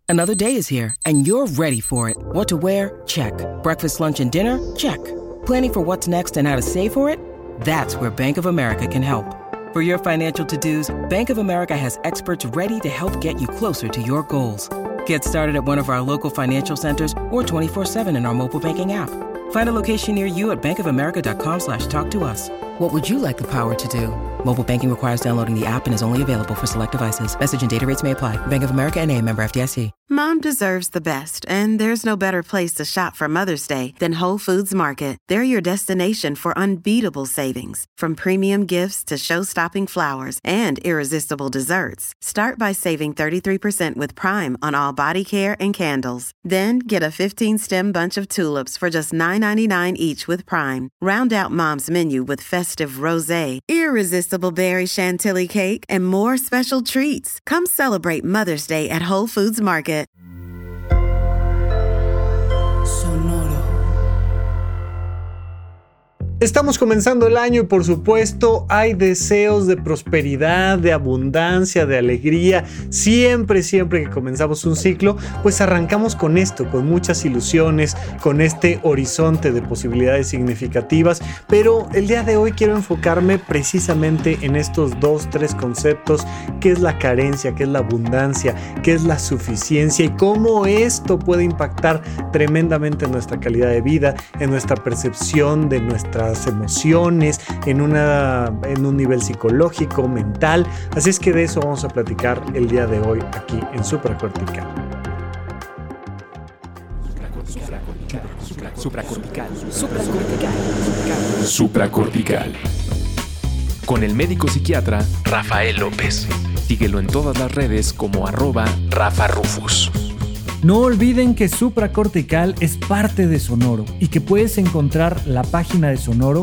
Another day is here, and you're ready for it. What to wear? Check. Breakfast, lunch, and dinner? Check. Planning for what's next and how to save for it? That's where Bank of America can help. For your financial to-dos, Bank of America has experts ready to help get you closer to your goals. Get started at one of our local financial centers or 24/7 in our mobile banking app. Find a location near you at bankofamerica.com/talktous. What would you like the power to do? Mobile banking requires downloading the app and is only available for select devices. Message and data rates may apply. Bank of America N.A., member FDIC. Mom deserves the best, and there's no better place to shop for Mother's Day than Whole Foods Market. They're your destination for unbeatable savings, from premium gifts to show-stopping flowers and irresistible desserts. Start by saving 33% with Prime on all body care and candles. Then get a 15-stem bunch of tulips for just $9.99 each with Prime. Round out Mom's menu with festive rosé, irresistible berry chantilly cake, and more special treats. Come celebrate Mother's Day at Whole Foods Market. Sonoro. Estamos comenzando el año y por supuesto hay deseos de prosperidad, de abundancia, de alegría. Siempre que comenzamos un ciclo, pues arrancamos con esto, con muchas ilusiones, con este horizonte de posibilidades significativas. Pero el día de hoy quiero enfocarme precisamente en estos 2-3 conceptos: qué es la carencia, qué es la abundancia, qué es la suficiencia y cómo esto puede impactar tremendamente en nuestra calidad de vida, en nuestra percepción de nuestras emociones, en un nivel psicológico, mental. Así es que de eso vamos a platicar el día de hoy aquí en Supracortical. Supracortical. Con el médico psiquiatra Rafael López. Síguelo en todas las redes como @RafaRufus. No olviden que Supracortical es parte de Sonoro y que puedes encontrar la página de Sonoro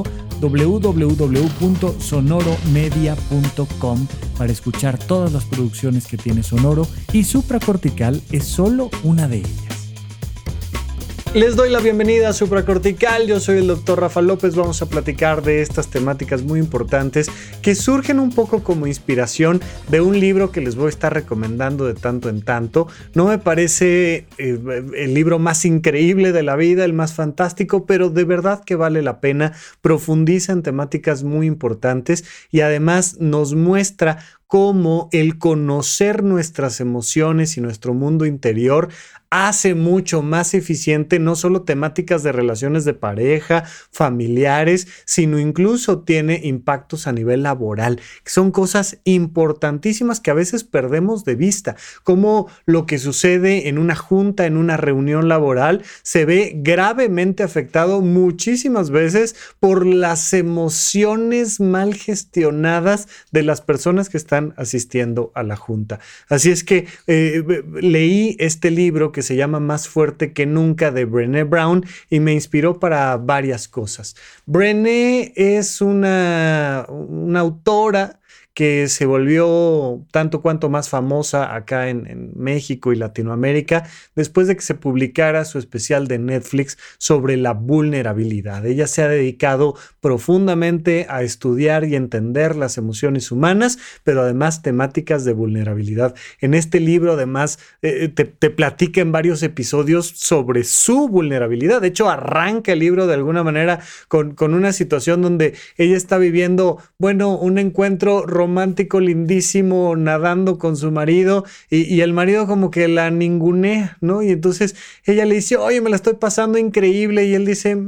www.sonoromedia.com para escuchar todas las producciones que tiene Sonoro, y Supracortical es solo una de ellas. Les doy la bienvenida a Supracortical. Yo soy el Dr. Rafa López. Vamos a platicar de estas temáticas muy importantes que surgen un poco como inspiración de un libro que les voy a estar recomendando de tanto en tanto. No me parece el libro más increíble de la vida, el más fantástico, pero de verdad que vale la pena. Profundiza en temáticas muy importantes y además nos muestra cómo el conocer nuestras emociones y nuestro mundo interior hace mucho más eficiente no solo temáticas de relaciones de pareja, familiares, sino incluso tiene impactos a nivel laboral, que son cosas importantísimas que a veces perdemos de vista, como lo que sucede en una junta, en una reunión laboral, se ve gravemente afectado muchísimas veces por las emociones mal gestionadas de las personas que están asistiendo a la junta. Así es que leí este libro que se llama Más fuerte que nunca, de Brené Brown, y me inspiró para varias cosas. Brené es una autora que se volvió tanto cuanto más famosa acá en México y Latinoamérica después de que se publicara su especial de Netflix sobre la vulnerabilidad. Ella se ha dedicado profundamente a estudiar y entender las emociones humanas, pero además temáticas de vulnerabilidad. En este libro además te platica en varios episodios sobre su vulnerabilidad. De hecho, arranca el libro de alguna manera con una situación donde ella está viviendo, un encuentro romántico lindísimo, nadando con su marido, y el marido como que la ningunea, ¿no? Y entonces ella le dice: oye, me la estoy pasando increíble, y él dice: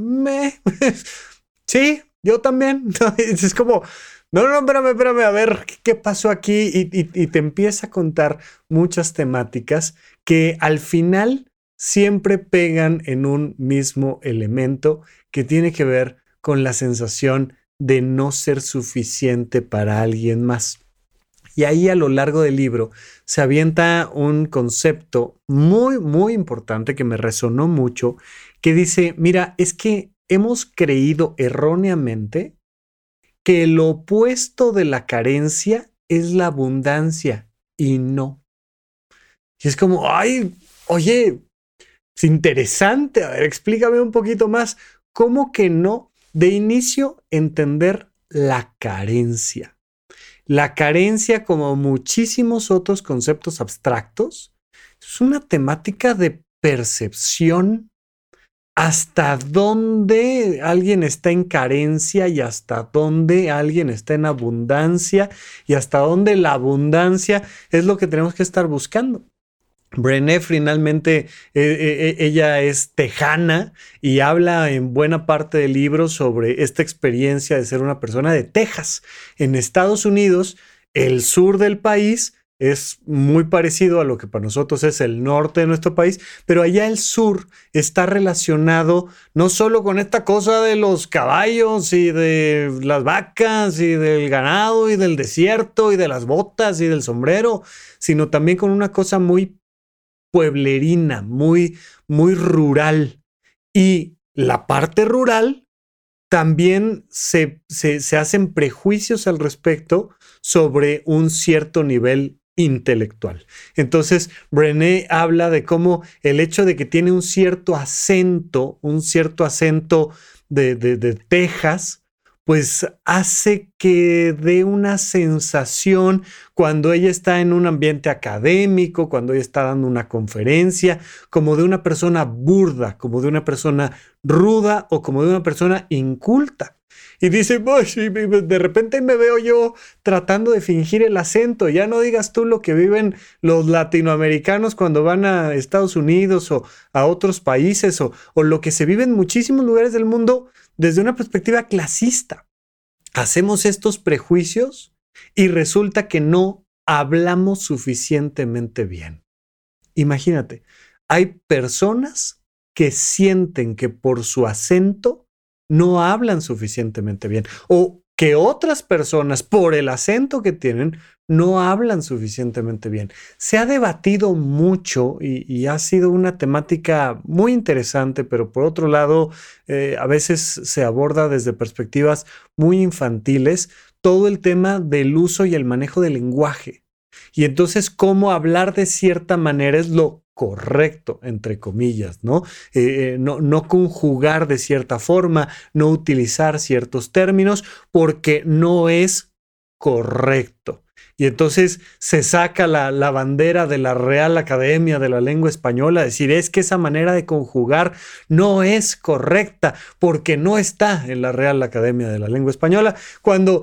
sí, yo también. Es como, no, espérame, a ver, ¿qué pasó aquí? Y te empieza a contar muchas temáticas que al final siempre pegan en un mismo elemento que tiene que ver con la sensación de no ser suficiente para alguien más. Y ahí a lo largo del libro se avienta un concepto muy, muy importante que me resonó mucho, que dice: mira, es que hemos creído erróneamente que el opuesto de la carencia es la abundancia, y no. Y es como, ay, oye, es interesante, a ver, explícame un poquito más. ¿Cómo que no? De inicio, entender la carencia. La carencia, como muchísimos otros conceptos abstractos, Es una temática de percepción, hasta dónde alguien está en carencia y hasta dónde alguien está en abundancia y hasta dónde la abundancia es lo que tenemos que estar buscando. Brené finalmente, ella es tejana y habla en buena parte del libro sobre esta experiencia de ser una persona de Texas. En Estados Unidos, el sur del país es muy parecido a lo que para nosotros es el norte de nuestro país, pero allá el sur está relacionado no solo con esta cosa de los caballos y de las vacas y del ganado y del desierto y de las botas y del sombrero, sino también con una cosa muy pueblerina, muy rural. Y la parte rural también se hacen prejuicios al respecto sobre un cierto nivel intelectual. Entonces, Brené habla de cómo el hecho de que tiene un cierto acento de Texas, pues hace que dé una sensación cuando ella está en un ambiente académico, cuando ella está dando una conferencia, como de una persona burda, como de una persona ruda o como de una persona inculta. Y dice, de repente me veo yo tratando de fingir el acento. Ya no digas tú lo que viven los latinoamericanos cuando van a Estados Unidos o a otros países o lo que se vive en muchísimos lugares del mundo desde una perspectiva clasista. Hacemos estos prejuicios y resulta que no hablamos suficientemente bien. Imagínate, hay personas que sienten que por su acento no hablan suficientemente bien o que otras personas por el acento que tienen no hablan suficientemente bien. Se ha debatido mucho y ha sido una temática muy interesante, pero por otro lado a veces se aborda desde perspectivas muy infantiles todo el tema del uso y el manejo del lenguaje. Y entonces cómo hablar de cierta manera es lo correcto, entre comillas, ¿no? No conjugar de cierta forma, no utilizar ciertos términos porque no es correcto. Y entonces se saca la bandera de la Real Academia de la Lengua Española, decir, es que esa manera de conjugar no es correcta porque no está en la Real Academia de la Lengua Española, cuando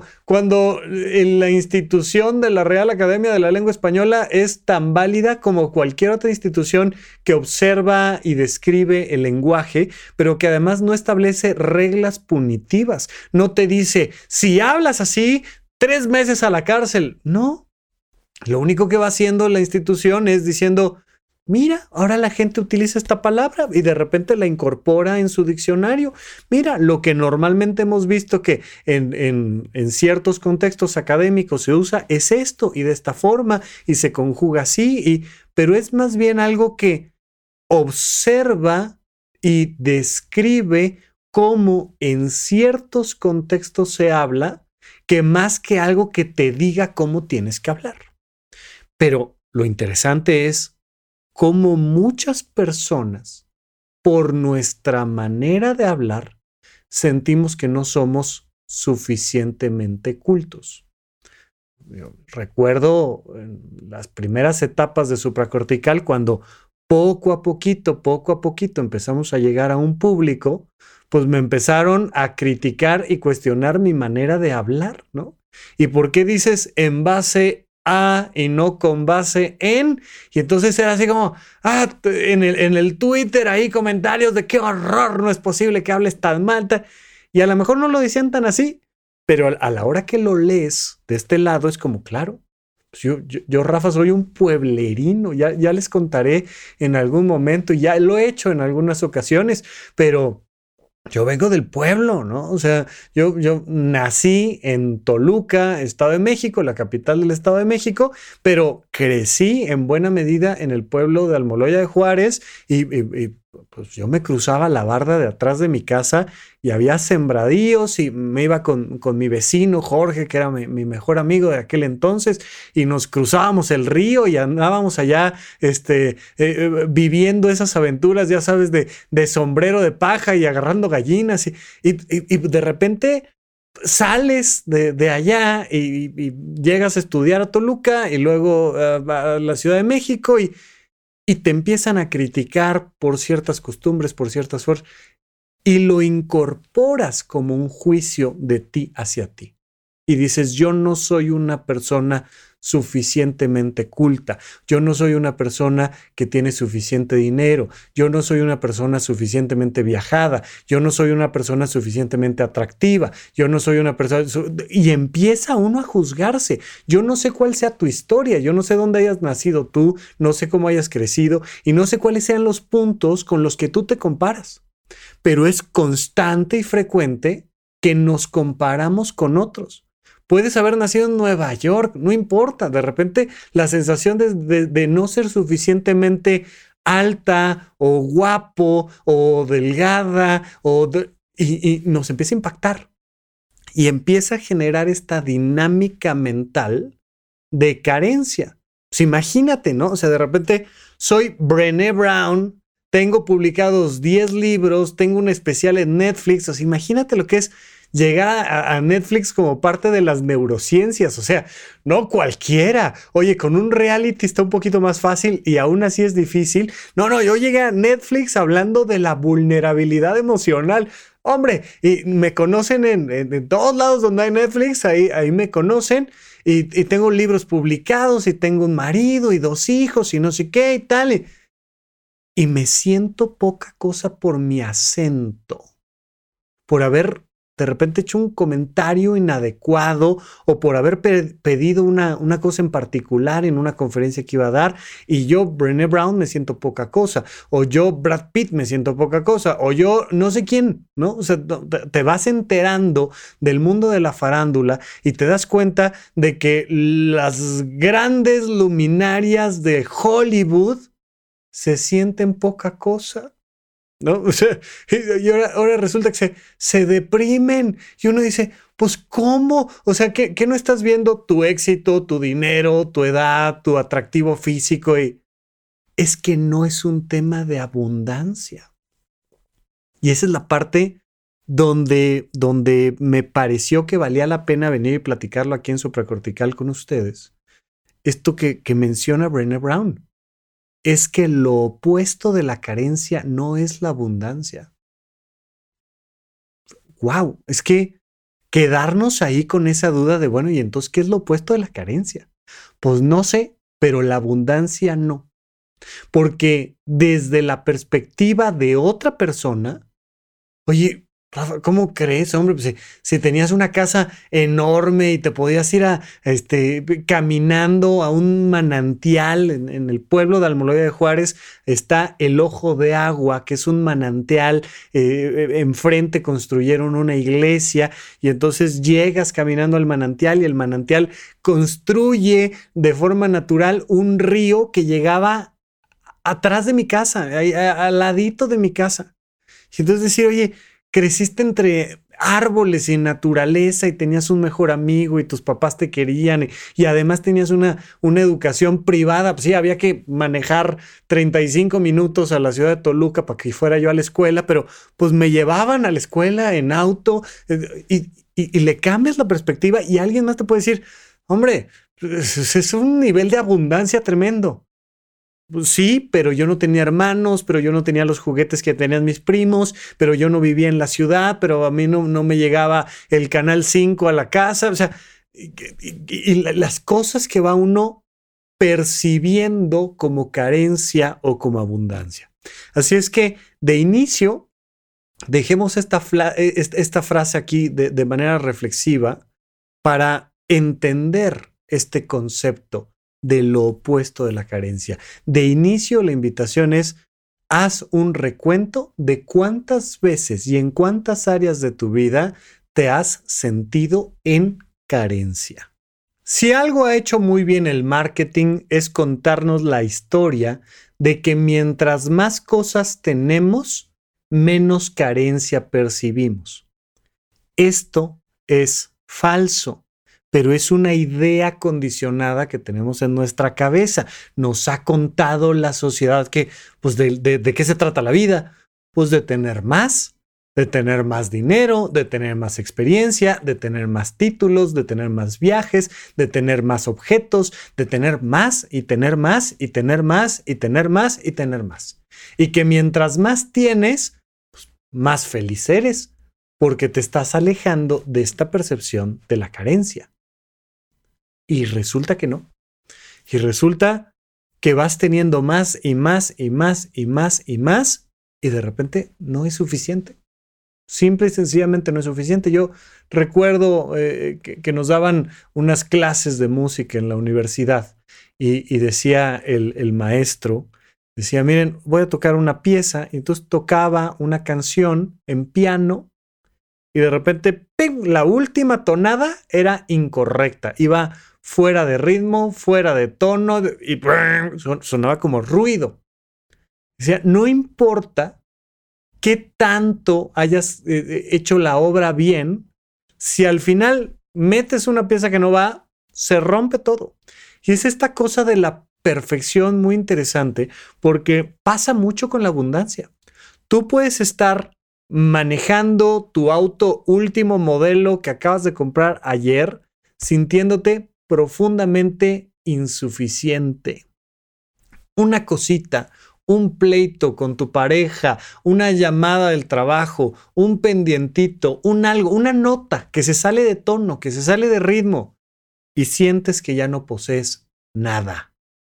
en la institución de la Real Academia de la Lengua Española es tan válida como cualquier otra institución que observa y describe el lenguaje, pero que además no establece reglas punitivas. No te dice, si hablas así, 3 meses a la cárcel. No, lo único que va haciendo la institución es diciendo, mira, ahora la gente utiliza esta palabra y de repente la incorpora en su diccionario. Mira, lo que normalmente hemos visto que en ciertos contextos académicos se usa es esto y de esta forma y se conjuga así, pero es más bien algo que observa y describe cómo en ciertos contextos se habla, que más que algo que te diga cómo tienes que hablar. Pero lo interesante es cómo muchas personas, por nuestra manera de hablar, sentimos que no somos suficientemente cultos. Yo recuerdo en las primeras etapas de supracortical, cuando poco a poquito empezamos a llegar a un público, pues me empezaron a criticar y cuestionar mi manera de hablar, ¿no? ¿Y por qué dices en base a y no con base en? Y entonces era así como, en el Twitter ahí comentarios de qué horror, no es posible que hables tan mal. Y a lo mejor no lo decían tan así, pero a la hora que lo lees de este lado es como, claro, yo, Rafa, soy un pueblerino, ya les contaré en algún momento, ya lo he hecho en algunas ocasiones, pero yo vengo del pueblo, ¿no? O sea, yo nací en Toluca, Estado de México, la capital del Estado de México, pero crecí en buena medida en el pueblo de Almoloya de Juárez y pues yo me cruzaba la barda de atrás de mi casa y había sembradíos y me iba con mi vecino Jorge, que era mi mejor amigo de aquel entonces, y nos cruzábamos el río y andábamos allá viviendo esas aventuras, ya sabes, de sombrero de paja y agarrando gallinas y de repente sales de allá y llegas a estudiar a Toluca y luego a la Ciudad de México y y te empiezan a criticar por ciertas costumbres, por ciertas formas, y lo incorporas como un juicio de ti hacia ti. Y dices, yo no soy una persona suficientemente culta, yo no soy una persona que tiene suficiente dinero, yo no soy una persona suficientemente viajada, yo no soy una persona suficientemente atractiva, yo no soy una persona... Y empieza uno a juzgarse. Yo no sé cuál sea tu historia, yo no sé dónde hayas nacido tú, no sé cómo hayas crecido y no sé cuáles sean los puntos con los que tú te comparas. Pero es constante y frecuente que nos comparamos con otros. Puedes haber nacido en Nueva York, no importa. De repente la sensación de no ser suficientemente alta o guapo o delgada y nos empieza a impactar. Y empieza a generar esta dinámica mental de carencia. Pues imagínate, ¿no? O sea, de repente soy Brené Brown, tengo publicados 10 libros, tengo un especial en Netflix. O sea, imagínate lo que es llegar a Netflix como parte de las neurociencias. O sea, no cualquiera. Oye, con un reality está un poquito más fácil y aún así es difícil. No, yo llegué a Netflix hablando de la vulnerabilidad emocional. Hombre, y me conocen en todos lados donde hay Netflix, ahí me conocen. Y tengo libros publicados y tengo un marido y 2 hijos y no sé qué y tal. Y me siento poca cosa por mi acento, por haber de repente hecho un comentario inadecuado o por haber pedido una cosa en particular en una conferencia que iba a dar y yo, Brené Brown, me siento poca cosa, o yo, Brad Pitt, me siento poca cosa, o yo, no sé quién, ¿no? O sea, te vas enterando del mundo de la farándula y te das cuenta de que las grandes luminarias de Hollywood se sienten poca cosa, ¿no? O sea, y ahora resulta que se deprimen y uno dice, pues ¿cómo? O sea, ¿qué no estás viendo tu éxito, tu dinero, tu edad, tu atractivo físico? Y es que no es un tema de abundancia. Y esa es la parte donde me pareció que valía la pena venir y platicarlo aquí en Supracortical con ustedes. Esto que menciona Brené Brown. Es que lo opuesto de la carencia no es la abundancia. ¡Wow! Es que quedarnos ahí con esa duda de, bueno, ¿y entonces qué es lo opuesto de la carencia? Pues no sé, pero la abundancia no. Porque desde la perspectiva de otra persona, oye, Rafa, ¿cómo crees, hombre? Pues si tenías una casa enorme y te podías ir caminando a un manantial en el pueblo de Almoloya de Juárez, está el Ojo de Agua, que es un manantial. Enfrente construyeron una iglesia y entonces llegas caminando al manantial y el manantial construye de forma natural un río que llegaba atrás de mi casa, al ladito de mi casa. Y entonces decir, oye, creciste entre árboles y naturaleza y tenías un mejor amigo y tus papás te querían y además tenías una educación privada. Pues sí, había que manejar 35 minutos a la ciudad de Toluca para que fuera yo a la escuela, pero pues me llevaban a la escuela en auto y le cambias la perspectiva y alguien más te puede decir, hombre, es un nivel de abundancia tremendo. Pues sí, pero yo no tenía hermanos, pero yo no tenía los juguetes que tenían mis primos, pero yo no vivía en la ciudad, pero a mí no me llegaba el Canal 5 a la casa. O sea, y las cosas que va uno percibiendo como carencia o como abundancia. Así es que de inicio, dejemos esta frase aquí de manera reflexiva para entender este concepto de lo opuesto de la carencia. De inicio, la invitación es: haz un recuento de cuántas veces y en cuántas áreas de tu vida te has sentido en carencia. Si algo ha hecho muy bien el marketing es contarnos la historia de que mientras más cosas tenemos, menos carencia percibimos. Esto es falso. Pero es una idea condicionada que tenemos en nuestra cabeza. Nos ha contado la sociedad que, pues, ¿de qué se trata la vida? Pues de tener más, de tener más dinero, de tener más experiencia, de tener más títulos, de tener más viajes, de tener más objetos, de tener más y tener más y tener más y tener más y tener más. Y que mientras más tienes, pues, más feliz eres, porque te estás alejando de esta percepción de la carencia. Y resulta que no. Y resulta que vas teniendo más y más y más y más y más y de repente no es suficiente. Simple y sencillamente no es suficiente. Yo recuerdo que nos daban unas clases de música en la universidad y decía el maestro, decía, miren, voy a tocar una pieza, y entonces tocaba una canción en piano y de repente, ¡pim!, la última tonada era incorrecta, iba fuera de ritmo, fuera de tono y sonaba como ruido. Decía, no importa qué tanto hayas hecho la obra bien, si al final metes una pieza que no va, se rompe todo. Y es esta cosa de la perfección muy interesante, porque pasa mucho con la abundancia. Tú puedes estar manejando tu auto último modelo que acabas de comprar ayer, sintiéndote profundamente insuficiente. Una cosita, un pleito con tu pareja, una llamada del trabajo, un pendientito, un algo, una nota que se sale de tono, que se sale de ritmo y sientes que ya no posees nada.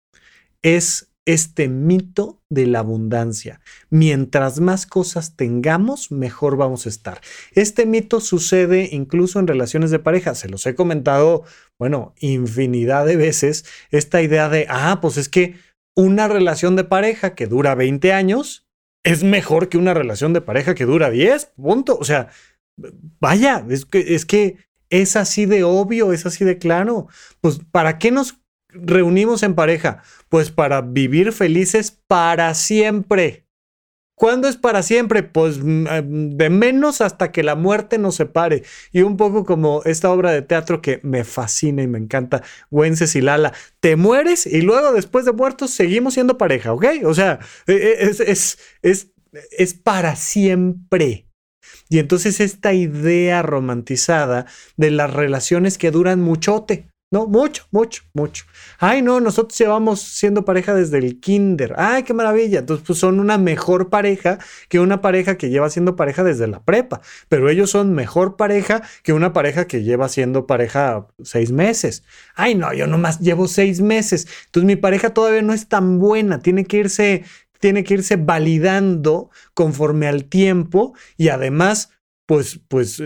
Es este mito de la abundancia. Mientras más cosas tengamos, mejor vamos a estar. Este mito sucede incluso en relaciones de pareja. Se los he comentado, infinidad de veces. Esta idea de, pues es que una relación de pareja que dura 20 años es mejor que una relación de pareja que dura 10, punto. O sea, vaya, es que es así de obvio, es así de claro. Pues, ¿para qué nos reunimos en pareja? Pues para vivir felices para siempre. ¿Cuándo es para siempre? Pues de menos hasta que la muerte nos separe. Y un poco como esta obra de teatro que me fascina y me encanta, Wenceslala. Te mueres y luego después de muertos seguimos siendo pareja, ¿ok? O sea, es para siempre. Y entonces esta idea romantizada de las relaciones que duran muchote. No, mucho. Ay, no, nosotros llevamos siendo pareja desde el kinder. Ay, qué maravilla. Entonces, pues son una mejor pareja que una pareja que lleva siendo pareja desde la prepa. Pero ellos son mejor pareja que una pareja que lleva siendo pareja 6 meses. Ay, no, yo nomás llevo 6 meses. Entonces, mi pareja todavía no es tan buena. Tiene que irse validando conforme al tiempo y además pues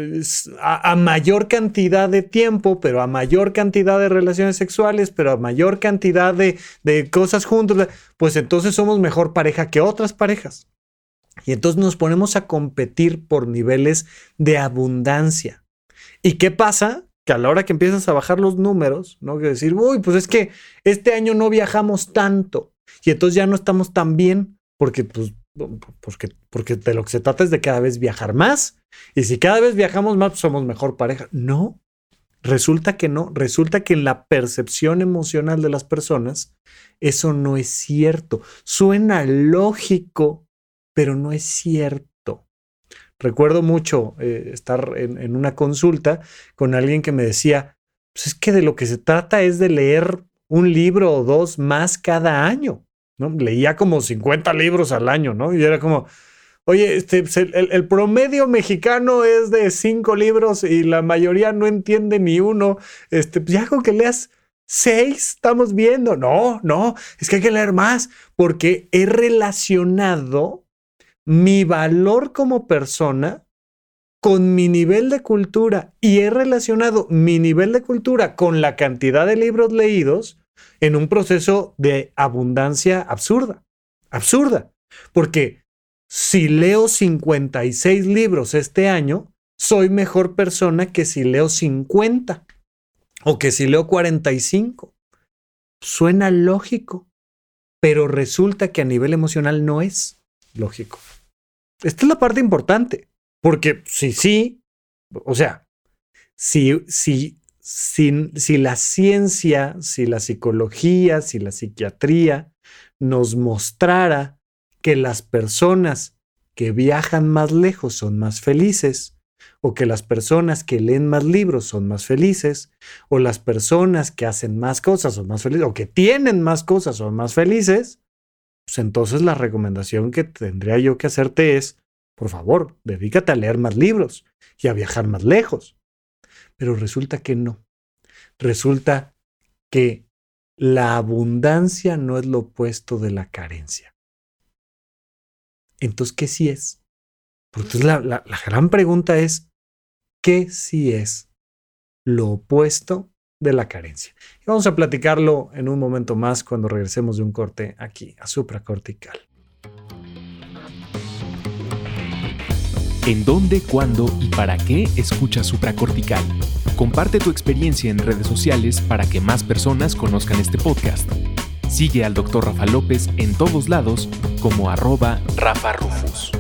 a mayor cantidad de tiempo, pero a mayor cantidad de relaciones sexuales, pero a mayor cantidad de cosas juntos, pues entonces somos mejor pareja que otras parejas. Y entonces nos ponemos a competir por niveles de abundancia. ¿Y qué pasa? Que a la hora que empiezas a bajar los números, ¿no? Que decir, pues es que este año no viajamos tanto y entonces ya no estamos tan bien porque de lo que se trata es de cada vez viajar más. Y si cada vez viajamos más, pues somos mejor pareja. No, resulta que no. Resulta que en la percepción emocional de las personas, eso no es cierto. Suena lógico, pero no es cierto. Recuerdo mucho estar en una consulta con alguien que me decía, pues es que de lo que se trata es de leer un libro o 2 más cada año, ¿no? Leía como 50 libros al año, ¿no? Y era como, oye, el promedio mexicano es de 5 libros y la mayoría no entiende ni uno. Ya con que leas 6 estamos viendo. No, es que hay que leer más porque he relacionado mi valor como persona con mi nivel de cultura y he relacionado mi nivel de cultura con la cantidad de libros leídos en un proceso de abundancia absurda. Porque si leo 56 libros este año, soy mejor persona que si leo 50 o que si leo 45. Suena lógico, pero resulta que a nivel emocional no es lógico. Esta es la parte importante, porque si la ciencia, si la psicología, si la psiquiatría nos mostrara que las personas que viajan más lejos son más felices, o que las personas que leen más libros son más felices, o las personas que hacen más cosas son más felices, o que tienen más cosas son más felices, pues entonces la recomendación que tendría yo que hacerte es, por favor, dedícate a leer más libros y a viajar más lejos. Pero resulta que no. Resulta que la abundancia no es lo opuesto de la carencia. Entonces, ¿qué sí es? Entonces, la gran pregunta es, ¿qué sí es lo opuesto de la carencia? Y vamos a platicarlo en un momento más cuando regresemos de un corte aquí a Supracortical. ¿En dónde, cuándo y para qué escuchas Supracortical? Comparte tu experiencia en redes sociales para que más personas conozcan este podcast. Sigue al Dr. Rafa López en todos lados como @RafaRufus.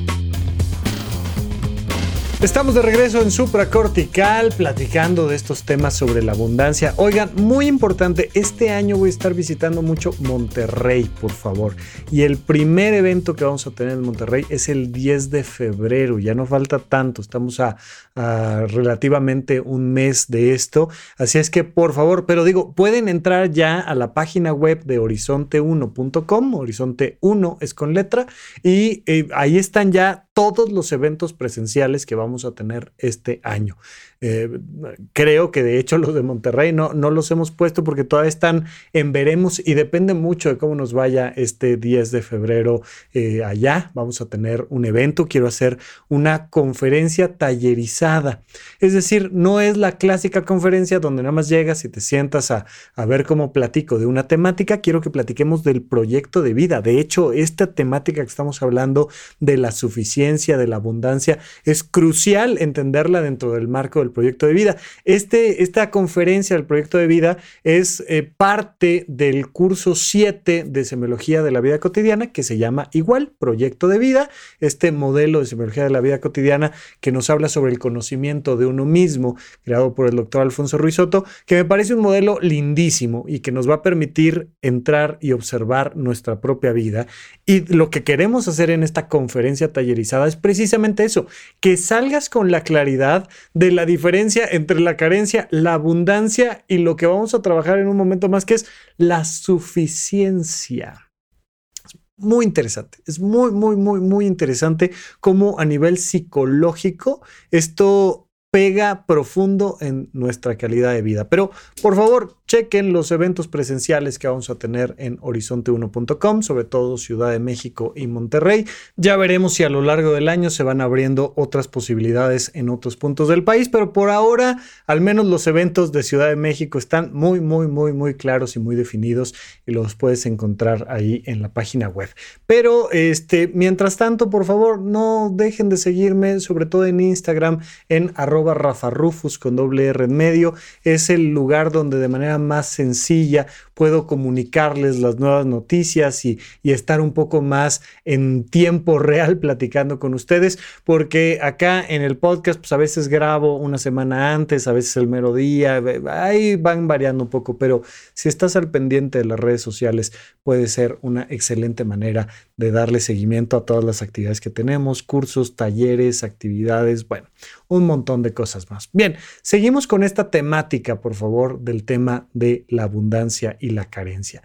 Estamos de regreso en Supracortical platicando de estos temas sobre la abundancia. Oigan, muy importante, este año voy a estar visitando mucho Monterrey, por favor. Y el primer evento que vamos a tener en Monterrey es el 10 de febrero. Ya no falta tanto, estamos a relativamente un mes de esto. Así es que, por favor, pero digo, pueden entrar ya a la página web de horizonte1.com. Horizonte 1 es con letra. Y ahí están ya todos los eventos presenciales que vamos a tener este año. Creo que de hecho los de Monterrey no los hemos puesto porque todavía están en veremos y depende mucho de cómo nos vaya este 10 de febrero allá. Vamos a tener un evento, quiero hacer una conferencia tallerizada. Es decir, no es la clásica conferencia donde nada más llegas y te sientas a ver cómo platico de una temática. Quiero que platiquemos del proyecto de vida. De hecho, esta temática que estamos hablando de la suficiencia, de la abundancia, es crucial entenderla dentro del marco del proyecto de vida. Esta conferencia del proyecto de vida es parte del curso 7 de semiología de la vida cotidiana que se llama igual, proyecto de vida, este modelo de semiología de la vida cotidiana que nos habla sobre el conocimiento de uno mismo, creado por el doctor Alfonso Ruiz Soto, que me parece un modelo lindísimo y que nos va a permitir entrar y observar nuestra propia vida. Y lo que queremos hacer en esta conferencia tallerizada es precisamente eso, que salgas con la claridad de la diferencia entre la carencia, la abundancia y lo que vamos a trabajar en un momento más, que es la suficiencia. Muy interesante, es muy interesante cómo a nivel psicológico esto pega profundo en nuestra calidad de vida. Pero por favor, chequen los eventos presenciales que vamos a tener en horizonte1.com, sobre todo Ciudad de México y Monterrey. Ya veremos si a lo largo del año se van abriendo otras posibilidades en otros puntos del país, pero por ahora, al menos los eventos de Ciudad de México están muy claros y muy definidos y los puedes encontrar ahí en la página web. Pero mientras tanto, por favor, no dejen de seguirme, sobre todo en Instagram, en @RafaRufus con doble R en medio. Es el lugar donde de manera más sencilla puedo comunicarles las nuevas noticias y estar un poco más en tiempo real platicando con ustedes, porque acá en el podcast pues a veces grabo una semana antes, a veces el mero día, ahí van variando un poco, pero si estás al pendiente de las redes sociales puede ser una excelente manera de darle seguimiento a todas las actividades que tenemos, cursos, talleres, actividades, bueno, un montón de cosas más. Bien, seguimos con esta temática, por favor, del tema de la abundancia y la carencia.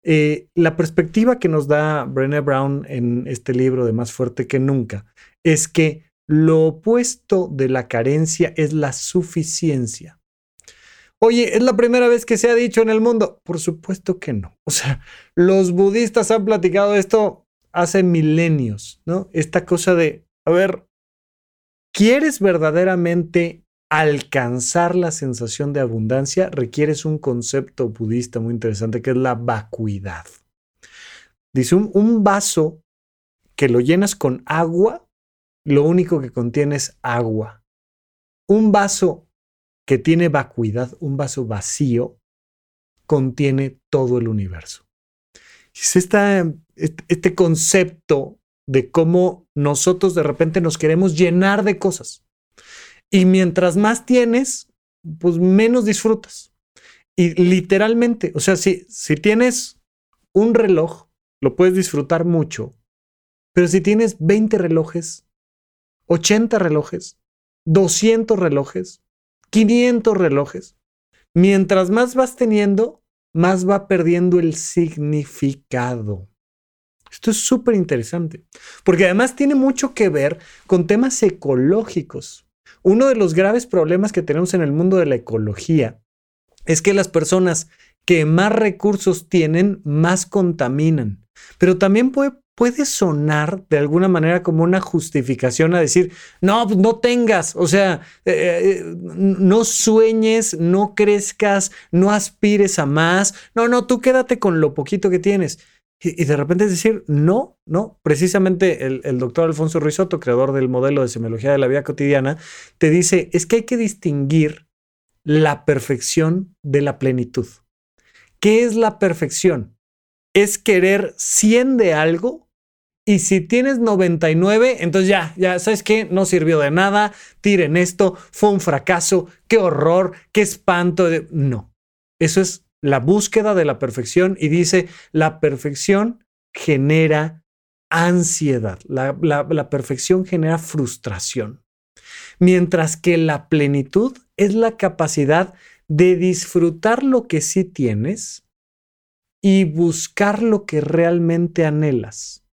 La perspectiva que nos da Brené Brown en este libro de Más fuerte que nunca es que lo opuesto de la carencia es la suficiencia. Oye, ¿es la primera vez que se ha dicho en el mundo? Por supuesto que no. O sea, los budistas han platicado esto hace milenios, ¿no? Esta cosa de, a ver, ¿quieres verdaderamente alcanzar la sensación de abundancia? Requieres un concepto budista muy interesante que es la vacuidad. Dice, un vaso que lo llenas con agua, lo único que contiene es agua. Un vaso que tiene vacuidad, un vaso vacío, contiene todo el universo. Es este concepto de cómo nosotros de repente nos queremos llenar de cosas. Y mientras más tienes, pues menos disfrutas. Y literalmente, o sea, si tienes un reloj, lo puedes disfrutar mucho, Pero si tienes 20 relojes, 80 relojes, 200 relojes, 500 relojes, mientras más vas teniendo, más va perdiendo el significado. Esto es súper interesante, porque además tiene mucho que ver con temas ecológicos. Uno de los graves problemas que tenemos en el mundo de la ecología es que las personas que más recursos tienen, más contaminan. Pero también puede sonar de alguna manera como una justificación a decir, no, pues no tengas, o sea, no sueñes, no crezcas, no aspires a más. No, tú quédate con lo poquito que tienes. Y de repente es decir, no, precisamente el doctor Alfonso Ruiz Soto, creador del modelo de semiología de la vida cotidiana, te dice, es que hay que distinguir la perfección de la plenitud. ¿Qué es la perfección? Es querer 100 de algo y si tienes 99, entonces ya, ¿sabes qué? No sirvió de nada, tiren esto, fue un fracaso, qué horror, qué espanto. No, eso es la búsqueda de la perfección y dice, la perfección genera ansiedad, la perfección genera frustración. Mientras que la plenitud es la capacidad de disfrutar lo que sí tienes y buscar lo que realmente anhelas.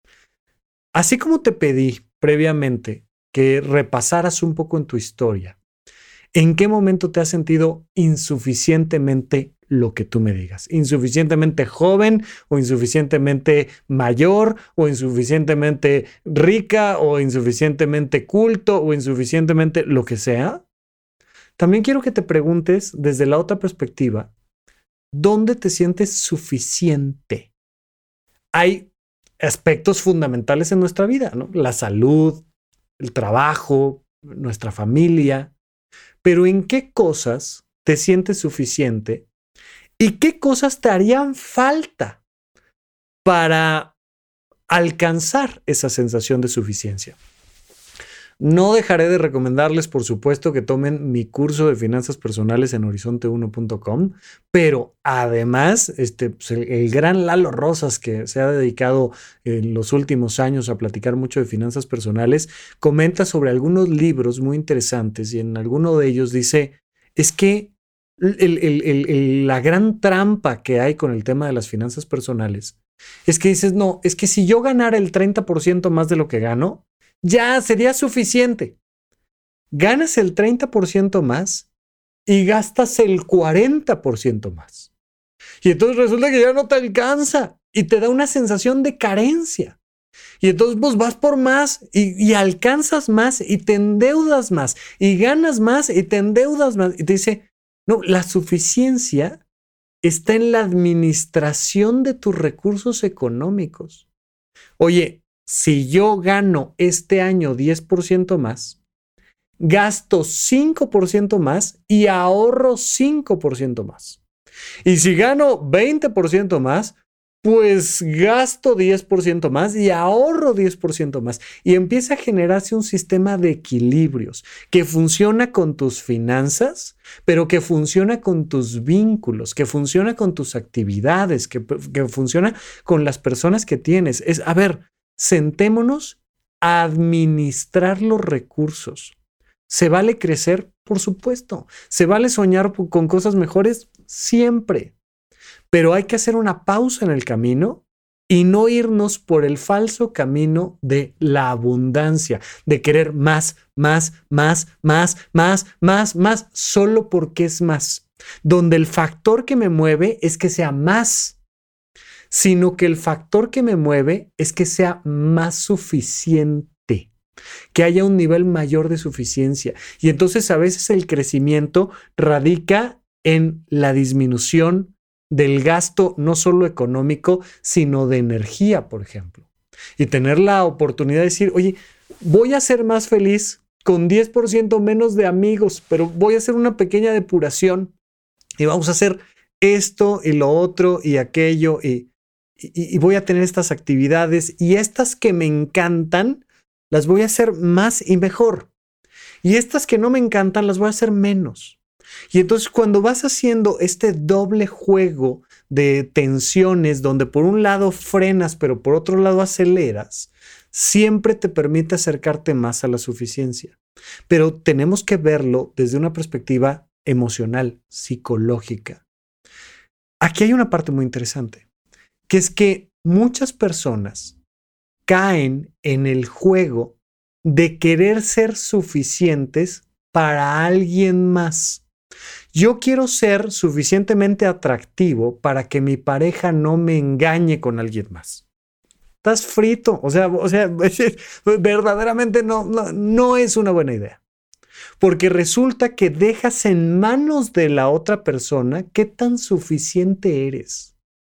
Así como te pedí previamente que repasaras un poco en tu historia, ¿en qué momento te has sentido insuficientemente lo que tú me digas? ¿Insuficientemente joven o insuficientemente mayor o insuficientemente rica o insuficientemente culto o insuficientemente lo que sea? También quiero que te preguntes desde la otra perspectiva, ¿dónde te sientes suficiente? Hay aspectos fundamentales en nuestra vida, ¿no? La salud, el trabajo, nuestra familia. Pero ¿en qué cosas te sientes suficiente y qué cosas te harían falta para alcanzar esa sensación de suficiencia? No dejaré de recomendarles, por supuesto, que tomen mi curso de finanzas personales en horizonte1.com, pero además el gran Lalo Rosas, que se ha dedicado en los últimos años a platicar mucho de finanzas personales, comenta sobre algunos libros muy interesantes y en alguno de ellos dice, es que la gran trampa que hay con el tema de las finanzas personales es que dices, no, es que si yo ganara el 30% más de lo que gano, ya sería suficiente. Ganas el 30% más y gastas el 40% más. Y entonces resulta que ya no te alcanza y te da una sensación de carencia. Y entonces pues vas por más y alcanzas más y te endeudas más y ganas más y te endeudas más. Y te dice, no, la suficiencia está en la administración de tus recursos económicos. Oye, si yo gano este año 10% más, gasto 5% más y ahorro 5% más. Y si gano 20% más, pues gasto 10% más y ahorro 10% más. Y empieza a generarse un sistema de equilibrios que funciona con tus finanzas, pero que funciona con tus vínculos, que funciona con tus actividades, que funciona con las personas que tienes. A ver, sentémonos a administrar los recursos. ¿Se vale crecer? Por supuesto. ¿Se vale soñar con cosas mejores? Siempre. Pero hay que hacer una pausa en el camino y no irnos por el falso camino de la abundancia, de querer más, solo porque es más. Donde el factor que me mueve es que sea más, sino que el factor que me mueve es que sea más suficiente, que haya un nivel mayor de suficiencia. Y entonces a veces el crecimiento radica en la disminución del gasto no solo económico, sino de energía, por ejemplo. Y tener la oportunidad de decir, oye, voy a ser más feliz con 10% menos de amigos, pero voy a hacer una pequeña depuración y vamos a hacer esto y lo otro y aquello y voy a tener estas actividades y estas que me encantan las voy a hacer más y mejor. Y estas que no me encantan las voy a hacer menos. Y entonces cuando vas haciendo este doble juego de tensiones donde por un lado frenas, pero por otro lado aceleras, siempre te permite acercarte más a la suficiencia. Pero tenemos que verlo desde una perspectiva emocional, psicológica. Aquí hay una parte muy interesante, que es que muchas personas caen en el juego de querer ser suficientes para alguien más. Yo quiero ser suficientemente atractivo para que mi pareja no me engañe con alguien más. Estás frito, o sea, verdaderamente no es una buena idea. Porque resulta que dejas en manos de la otra persona qué tan suficiente eres.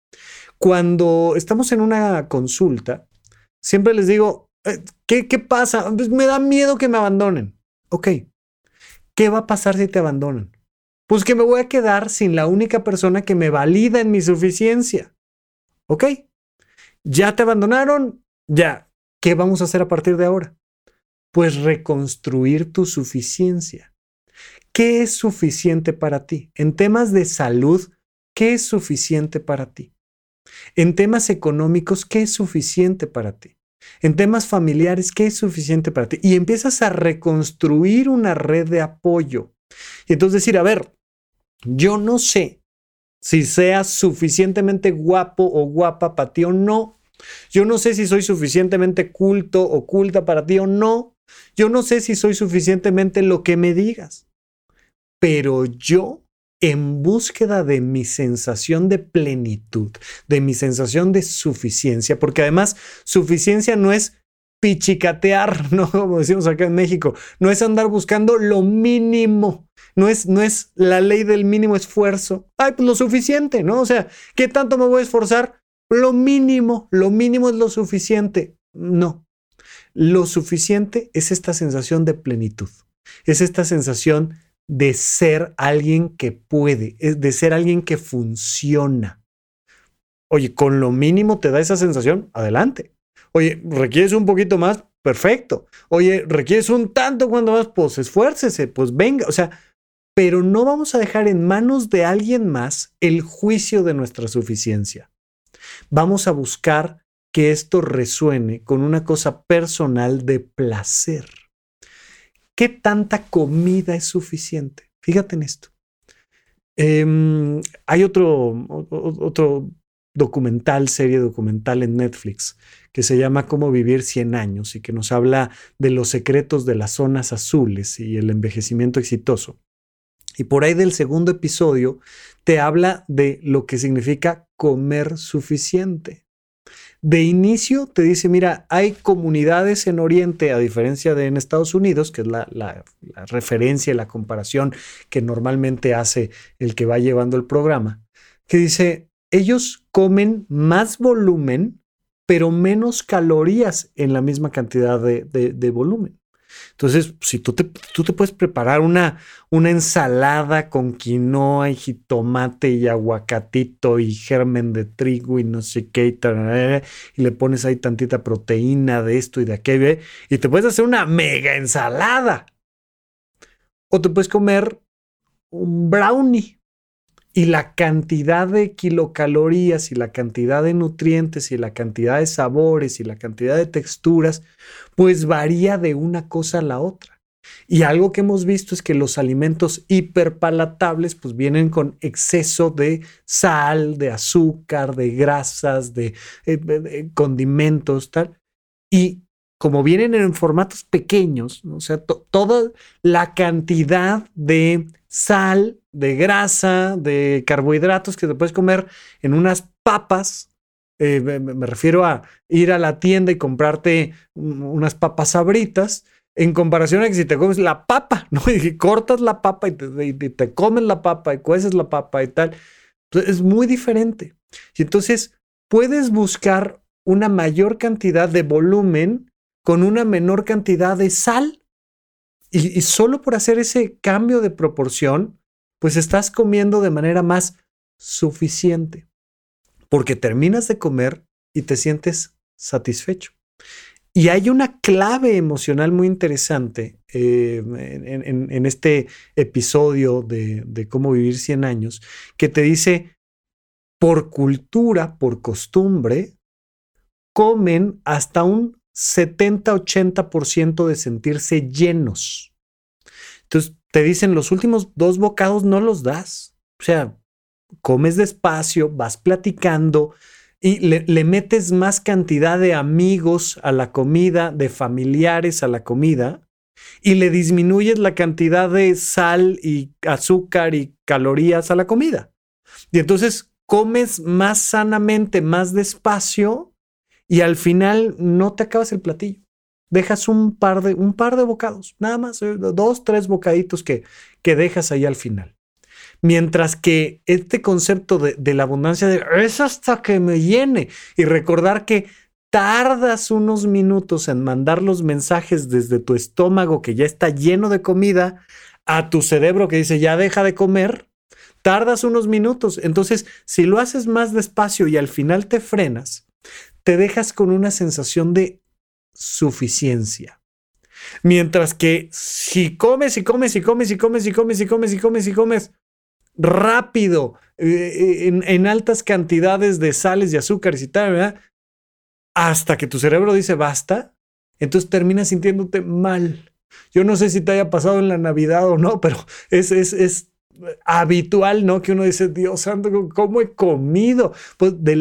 Cuando estamos en una consulta, siempre les digo, ¿qué pasa? Pues me da miedo que me abandonen. Ok, ¿qué va a pasar si te abandonan? Pues que me voy a quedar sin la única persona que me valida en mi suficiencia. Ok, ya te abandonaron, ya. ¿Qué vamos a hacer a partir de ahora? Pues reconstruir tu suficiencia. ¿Qué es suficiente para ti? En temas de salud, ¿qué es suficiente para ti? En temas económicos, ¿qué es suficiente para ti? En temas familiares, ¿qué es suficiente para ti? Y empiezas a reconstruir una red de apoyo. Y entonces decir, a ver, yo no sé si seas suficientemente guapo o guapa para ti o no. Yo no sé si soy suficientemente culto o culta para ti o no. Yo no sé si soy suficientemente lo que me digas. Pero yo, en búsqueda de mi sensación de plenitud, de mi sensación de suficiencia, porque además suficiencia no es pichicatear, ¿no? Como decimos acá en México, no es andar buscando lo mínimo, no es la ley del mínimo esfuerzo. Ay, pues lo suficiente, ¿no? O sea, ¿qué tanto me voy a esforzar? Lo mínimo es lo suficiente. No, lo suficiente es esta sensación de plenitud, es esta sensación de ser alguien que puede, de ser alguien que funciona. Oye, con lo mínimo te da esa sensación, adelante. Oye, ¿requieres un poquito más? Perfecto. Oye, ¿requieres un tanto cuando más? Pues esfuércese, pues venga. O sea, pero no vamos a dejar en manos de alguien más el juicio de nuestra suficiencia. Vamos a buscar que esto resuene con una cosa personal de placer. ¿Qué tanta comida es suficiente? Fíjate en esto. Hay otro serie documental en Netflix que se llama Cómo vivir 100 años y que nos habla de los secretos de las zonas azules y el envejecimiento exitoso. Y por ahí del segundo episodio te habla de lo que significa comer suficiente. De inicio te dice, mira, hay comunidades en Oriente, a diferencia de en Estados Unidos, que es la referencia y la comparación que normalmente hace el que va llevando el programa, que dice, ellos comen más volumen, pero menos calorías en la misma cantidad de volumen. Entonces, si tú te puedes preparar una ensalada con quinoa y jitomate y aguacatito y germen de trigo y no sé qué, y le pones ahí tantita proteína de esto y de aquello, y te puedes hacer una mega ensalada. O te puedes comer un brownie. Y la cantidad de kilocalorías y la cantidad de nutrientes y la cantidad de sabores y la cantidad de texturas, pues varía de una cosa a la otra. Y algo que hemos visto es que los alimentos hiperpalatables pues vienen con exceso de sal, de azúcar, de grasas, de condimentos, tal. Y como vienen en formatos pequeños, ¿no? O sea, toda la cantidad de sal, de grasa, de carbohidratos que te puedes comer en unas papas. Me refiero a ir a la tienda y comprarte unas papas Sabritas, en comparación a que si te comes la papa, ¿no? Y cortas la papa y te comes la papa y cueces la papa y tal. Entonces, es muy diferente. Y entonces puedes buscar una mayor cantidad de volumen con una menor cantidad de sal. Y solo por hacer ese cambio de proporción, pues estás comiendo de manera más suficiente. Porque terminas de comer y te sientes satisfecho. Y hay una clave emocional muy interesante en este episodio de Cómo vivir 100 años, que te dice, por cultura, por costumbre, comen hasta un 70-80% de sentirse llenos. Entonces te dicen, los últimos 2 bocados no los das. O sea, comes despacio, vas platicando y le metes más cantidad de amigos a la comida, de familiares a la comida, y le disminuyes la cantidad de sal y azúcar y calorías a la comida. Y entonces comes más sanamente, más despacio, y al final no te acabas el platillo. Dejas un par de bocados, nada más, 2, 3 bocaditos que dejas ahí al final. Mientras que este concepto de la abundancia es hasta que me llene, y recordar que tardas unos minutos en mandar los mensajes desde tu estómago que ya está lleno de comida a tu cerebro que dice ya deja de comer, tardas unos minutos. Entonces, si lo haces más despacio y al final te frenas, te dejas con una sensación de suficiencia. Mientras que si comes rápido, en altas cantidades de sales y azúcares y tal, ¿verdad? Hasta que tu cerebro dice basta, entonces terminas sintiéndote mal. Yo no sé si te haya pasado en la Navidad o no, pero es habitual, ¿no? Que uno dice, Dios santo, ¿cómo he comido? Pues de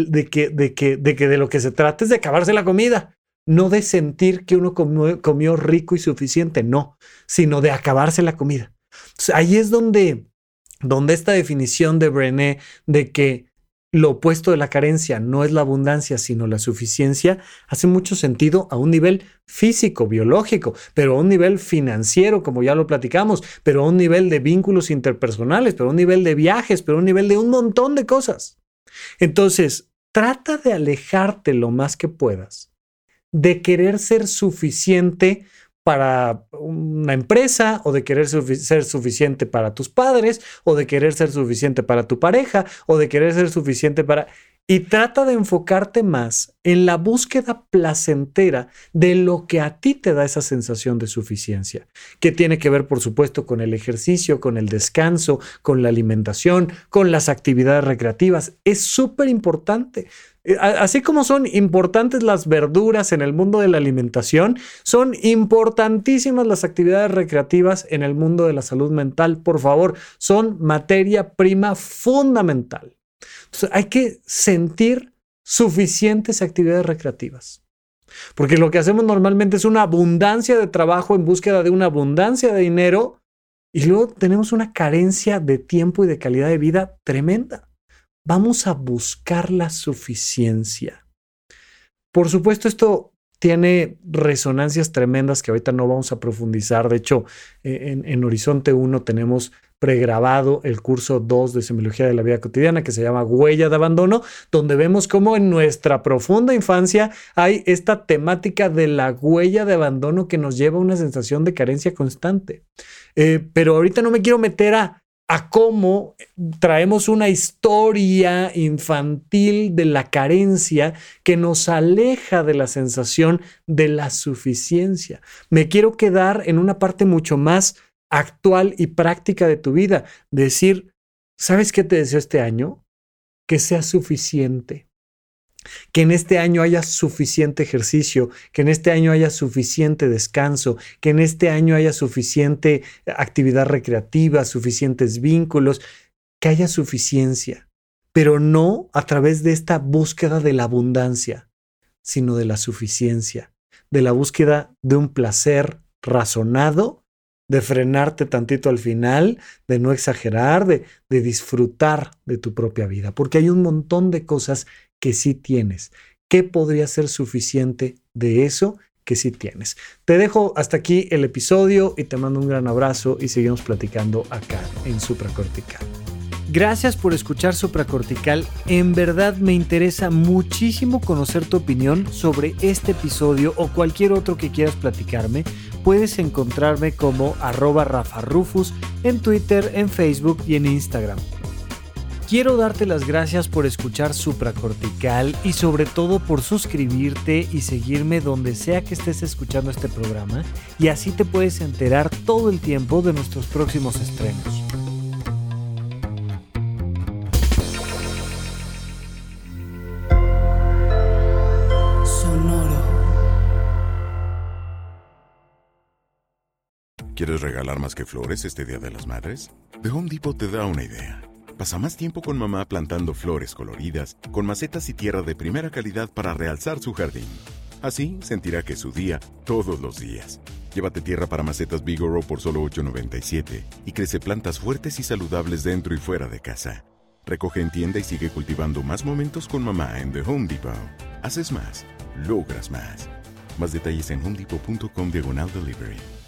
lo que se trata es de acabarse la comida, no de sentir que uno comió rico y suficiente, no, sino de acabarse la comida. Entonces, ahí es donde esta definición de Brené de que lo opuesto de la carencia no es la abundancia, sino la suficiencia, hace mucho sentido a un nivel físico, biológico, pero a un nivel financiero, como ya lo platicamos, pero a un nivel de vínculos interpersonales, pero a un nivel de viajes, pero a un nivel de un montón de cosas. Entonces, trata de alejarte lo más que puedas de querer ser suficiente para una empresa, o de querer ser suficiente para tus padres, o de querer ser suficiente para tu pareja, o de querer ser suficiente para... Y trata de enfocarte más en la búsqueda placentera de lo que a ti te da esa sensación de suficiencia, que tiene que ver, por supuesto, con el ejercicio, con el descanso, con la alimentación, con las actividades recreativas. Es súper importante. Así como son importantes las verduras en el mundo de la alimentación, son importantísimas las actividades recreativas en el mundo de la salud mental. Por favor, son materia prima fundamental. Entonces, hay que sentir suficientes actividades recreativas. Porque lo que hacemos normalmente es una abundancia de trabajo en búsqueda de una abundancia de dinero, y luego tenemos una carencia de tiempo y de calidad de vida tremenda. Vamos a buscar la suficiencia. Por supuesto, esto tiene resonancias tremendas que ahorita no vamos a profundizar. De hecho, en Horizonte 1 tenemos pregrabado el curso 2 de Semiología de la Vida Cotidiana, que se llama Huella de Abandono, donde vemos cómo en nuestra profunda infancia hay esta temática de la huella de abandono que nos lleva a una sensación de carencia constante. Pero ahorita no me quiero meter a cómo traemos una historia infantil de la carencia que nos aleja de la sensación de la suficiencia. Me quiero quedar en una parte mucho más actual y práctica de tu vida. Decir, ¿sabes qué te deseo este año? Que sea suficiente. Que en este año haya suficiente ejercicio, que en este año haya suficiente descanso, que en este año haya suficiente actividad recreativa, suficientes vínculos, que haya suficiencia, pero no a través de esta búsqueda de la abundancia, sino de la suficiencia, de la búsqueda de un placer razonado, de frenarte tantito al final, de no exagerar, de disfrutar de tu propia vida, porque hay un montón de cosas que sí tienes. ¿Qué podría ser suficiente de eso que sí tienes? Te dejo hasta aquí el episodio y te mando un gran abrazo y seguimos platicando acá en Supracortical. Gracias por escuchar Supracortical. En verdad me interesa muchísimo conocer tu opinión sobre este episodio o cualquier otro que quieras platicarme. Puedes encontrarme como @RafaRufus en Twitter, en Facebook y en Instagram. Quiero darte las gracias por escuchar Supracortical y sobre todo por suscribirte y seguirme donde sea que estés escuchando este programa, y así te puedes enterar todo el tiempo de nuestros próximos estrenos. ¿Quieres regalar más que flores este Día de las Madres? The Home Depot te da una idea. Pasa más tiempo con mamá plantando flores coloridas, con macetas y tierra de primera calidad para realzar su jardín. Así sentirá que es su día todos los días. Llévate tierra para macetas Vigoro por solo $8.97 y crece plantas fuertes y saludables dentro y fuera de casa. Recoge en tienda y sigue cultivando más momentos con mamá en The Home Depot. Haces más, logras más. Más detalles en homedepot.com/delivery.